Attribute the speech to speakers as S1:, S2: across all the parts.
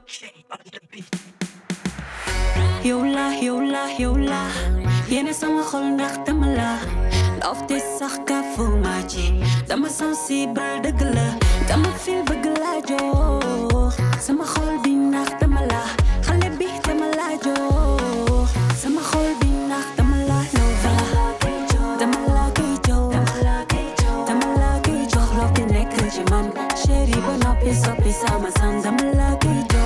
S1: Yola yéene sama xol ndax dama la love te sax ka fu ma ci dama sensible dëgg la dama feel bëgg la jox sama xol bi ndax dama la xale bi dama la jox sama xol bi ndax dama la love dama la koy jox dama la koy jox love bi nekk ci man chéri ba noppi soppi sama san dama la koy jox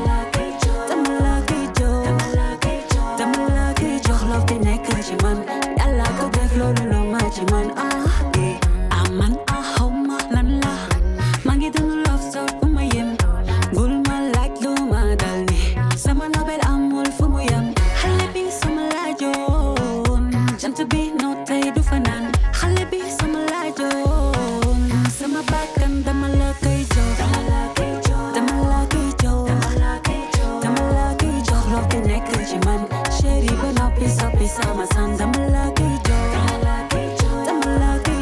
S1: man yàlla ko def loolu loo ma ci man man xaw ma lan la maa ngi dund love sort bu ma yem bul ma laaj lu ma dal ni sama nobel amul fu mu yem xale bi sama laajoon jant bi noo tey du fanaan xale bi sama laajoon sama bakkan dama la koy jox dama la koy jox love bi nekk ci man chéri ba noppi soppi sama san dama la koy jox dama la koy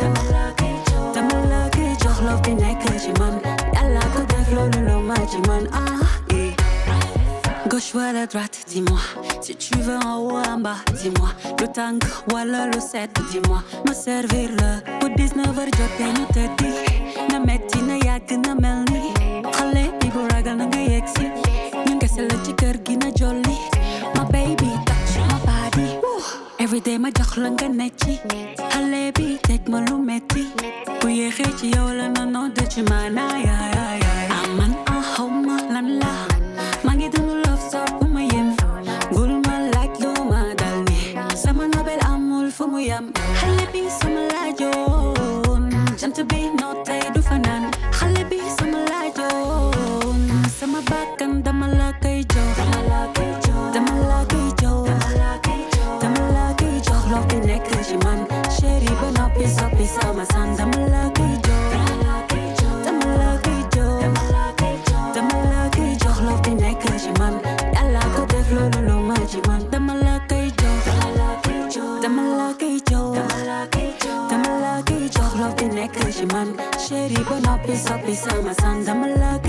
S1: jox love bi nekk ci man yàlla ko def loolu loo ma ci man gauche wala droite dis-moi si tu veux en haut en bas dis-moi lu tàng wala lu sedd dis-moi ma servir la bu 19h jotee ñu tëddi na metti na yàgg na mel ni xale bi bu ragal na nga yegsi ñu kese la ci kër gi na jolli my baby touch my body everyday ma jox la nga ne ci xale bi teg ma lu metti bu yéexee ci yow la noonu de ci maana man xaw ma lan la maa ngi dund love sort bu ma yem bul ma laaj lu ma dal ni sama nobel amul fu mu yem xale bi sama laajoon jant bi noo tey du fanaan xale bi sama laajoon sama bakkan dama la koy jox dama la koy jox love bi nekk ci man chéri ba noppi soppi sama san dama la koy jox dama la koy jox love bi nekk ci man yàlla ko def loolu loo ma ci man dama la koy jox dama la koy jox love bi nekk ci man chéri ba noppi soppi sama san dama la